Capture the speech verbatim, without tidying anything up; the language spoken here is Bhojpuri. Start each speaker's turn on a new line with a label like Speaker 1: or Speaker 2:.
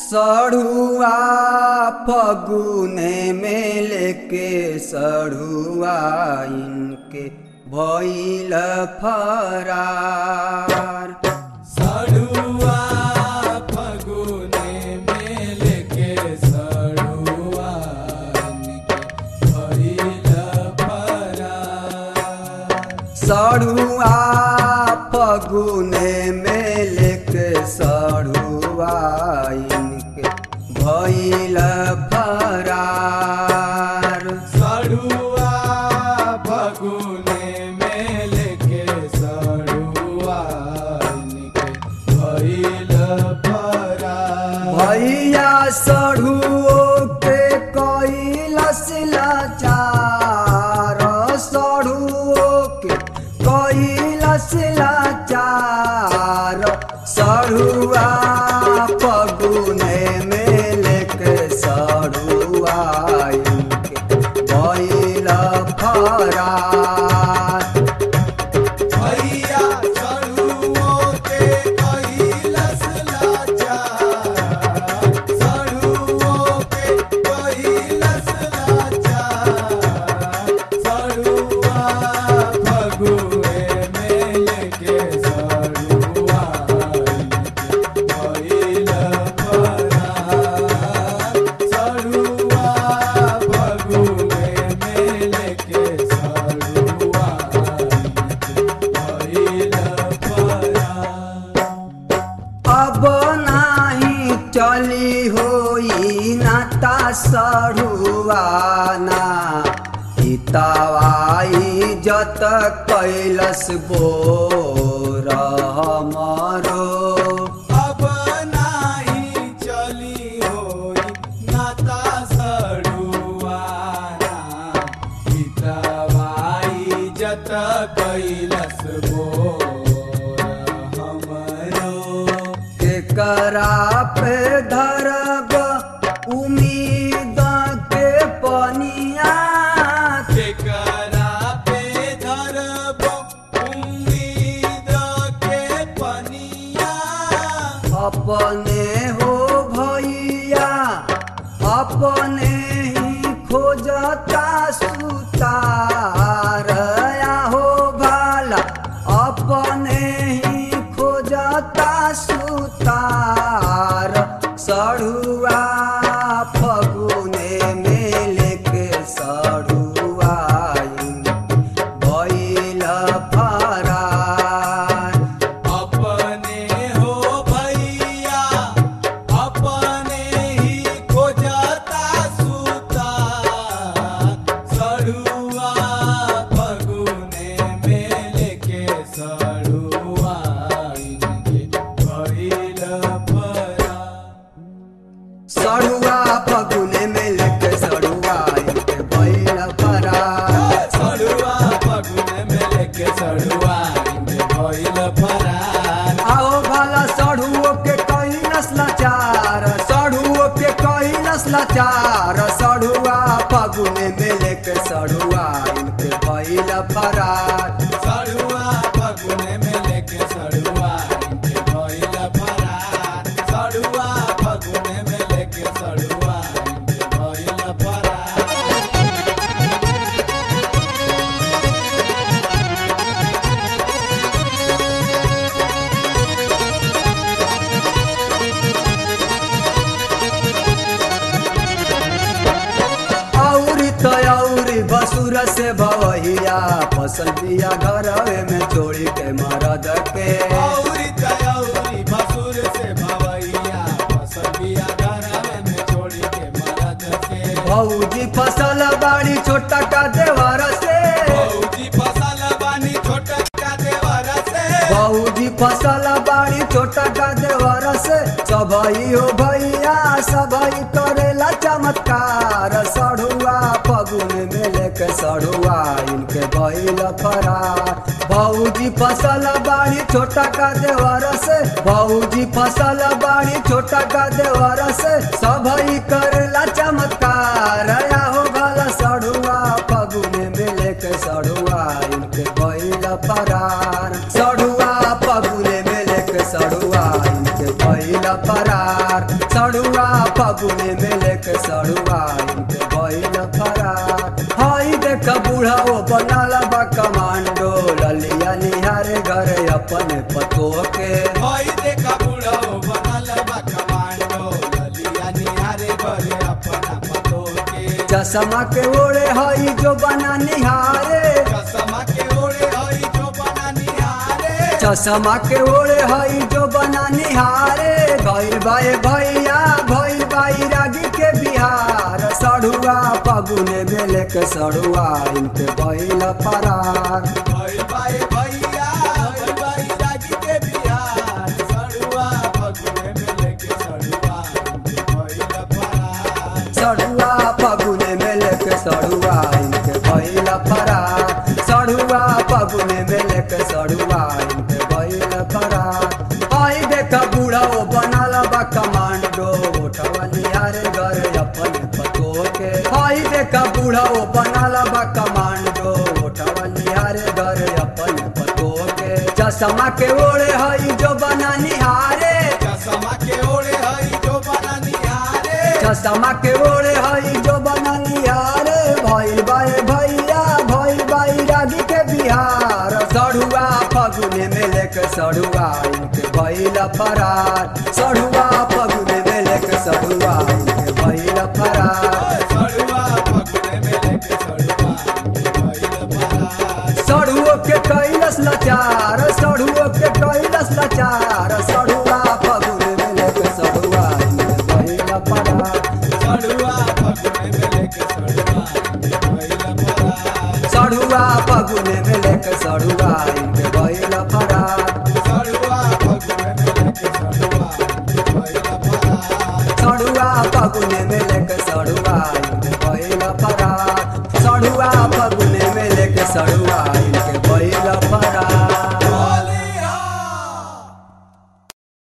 Speaker 1: सढ़ुआ फगुने में लेके सढ़ुआ इनके भइल फरार।
Speaker 2: सढ़ुआ फगुने में लेके सढ़ुआ इनके भइल फरार।
Speaker 1: सढ़ुआ फगुने में लेके सढ़ुआ इनके भइल फरार।
Speaker 2: सढ़ुआ फगुने में लेके सढ़ुआ इनके भइल फरार।
Speaker 1: भैया सढ़ुओ के कैलस लाचार, सढ़ुओ के कैलस लाचार। सढ़ुआ फगुने में लेके सढ़ुआ इनके भइल फरार।
Speaker 2: भैया सढ़ुओ के कैलस लाचार, सढ़ुओ के कैलस लाचार। सढ़ुआ फगुने में लेके सढ़ुआ इनके भइल फरार। सढ़ुआ फगुने में लेके सढ़ुआ इनके भइल फरार।
Speaker 1: अब नाही चली होई नाता सढ़ुआना, हितवाई जत कैलस बोर हमरो।
Speaker 2: अब नाही चली होई नाता सढ़ुआना, हितवाई जत कैलस बोर हमरो।
Speaker 1: केकरा पे धरब उम्मीद के पनिया,
Speaker 2: केकरा पे धरब उम्मीद के पनिया।
Speaker 1: अपने हो भैया अपने ही खोजता सुतार, या हो भाला अपने ही खोजता सुतार। सढ़ुआ फगुने में लेके सढ़ुआ इनके भइल फरार।
Speaker 2: अपने हो भैया अपने ही खोजता सुतार। सढ़ुआ फगुने में लेके सढ़ुआ इनके भइल फरार।
Speaker 1: सढ़ुआ फगुने में लेके सढ़ुआ इनके भइल फरार।
Speaker 2: सढ़ुआ फगुने में लेके सढ़ुआ इनके भइल फरार।
Speaker 1: आओ भला सढ़ुओ के कैलस लाचार, सढ़ुओ के कैलस लाचार। सढ़ुआ फगुने में लेके सढ़ुआ इनके भइल फरार।
Speaker 2: सढ़ुआ फगुने में लेके सढ़ुआ इनके भइल फरार। सढ़ुआ फगुने में लेके सढ़ुआ इनके भइल फरार।
Speaker 1: औरी तो औरी बसुर से भवैया फसल बिया घरवे में छोड़ी के मरद के।
Speaker 2: औरी तयौरी भसुर से भवैया फसल बिया घरवे में छोड़ी के मरद के।
Speaker 1: भौजी फसल बाड़ी छोटा का देवर से,
Speaker 2: भौजी फसल बानी छोटा का देवर से।
Speaker 1: भौजी फसल बाड़ी छोटा का देवर से। सबई हो भैया सबई करेला चमत्कार। सढ़ुआ फगुने में लेके सढ़ुआ इनके भइल फरार। भौजी फसल बाड़ी छोटा का देवर से, भौजी फसल बाड़ी छोटा का देवर से। सबई करेला चमत्कार, या हो भला सढ़ुआ फगुने में लेके सढ़ुआ इनके भइल फरार। सढ़ुआ फगुने में लेके सढ़ुआ इनके भइल फरार। सढ़ुआ फगुने में लेके सड़ुआ इनके भइल फरार। हई देख बूढ़ा ओ बनल बा कमांडो ललिया निहारे घरे अपने पतो के।
Speaker 2: हई देखा बुढ़ो बनल बा कमांडो ललिया निहारे घरे अपना पतो के।
Speaker 1: चश्मा के ओढ़े हई जो बना निहारे
Speaker 2: चश्मा के ओढ़े हई जो बना निहारे।
Speaker 1: चश्मा के ओढ़े हई जो बना निहारे। भइल बाए भैया भइल बाई रागी के बिहार सड़ुआ फगुने में लेके सड़ुआ इनके भइल फरार।
Speaker 2: भइल बाए भैया भइल बाई रागी के बिहार सड़ुआ फगुने में लेके सड़ुआ इनके भइल फरार।
Speaker 1: सड़ुआ फगुने में लेके सड़ुआ इनके भइल फरार। सड़ुआ फगुने में लेके सड़ुआ इनके भइल फरार। आई देखा बूढ़ा ओ बनल बा कमांडो उठवा निहारे घरे अपने पतो के। आई देखा बूढ़ा ओ बनल बा कमांडो उठवा निहारे घरे अपने पतो के। चश्मा के ओढ़े हई जो बना निहारे।
Speaker 2: चश्मा के ओढ़े हई जो बना निहारे।
Speaker 1: चश्मा के ओढ़े हई जो बना निहारे। भइल बाए भैया भइल बाई रागी के बिहार सड़ुआ फगुने में लेके सड़ुआ इनके भइल फरार। सड़ुआ फगुने में लेके सड़ुआ इनके भइल फरार।
Speaker 2: सड़ुआ फगुने में लेके सड़ुआ इनके भइल फरार।
Speaker 1: सड़ुओ के कैलस लाचार सड़ुओ के कैलस लाचार। सड़ुआ फगुने में लेके सड़ुआ इनके भइल फरार।
Speaker 2: सड़ुआ फगुने में लेके सड़ुआ इनके भइल फरार।
Speaker 1: सड़ुआ फगुने में लेके सड़ुआ इनके भइल फरार।
Speaker 2: सड़ुआ फगुने में लेके सड़ुआ इनके भइल फरार।
Speaker 1: सड़ुआ फगुने में लेके सड़ुआ इनके भइल फरार। सड़ुआ फगुने में लेके सड़ुआ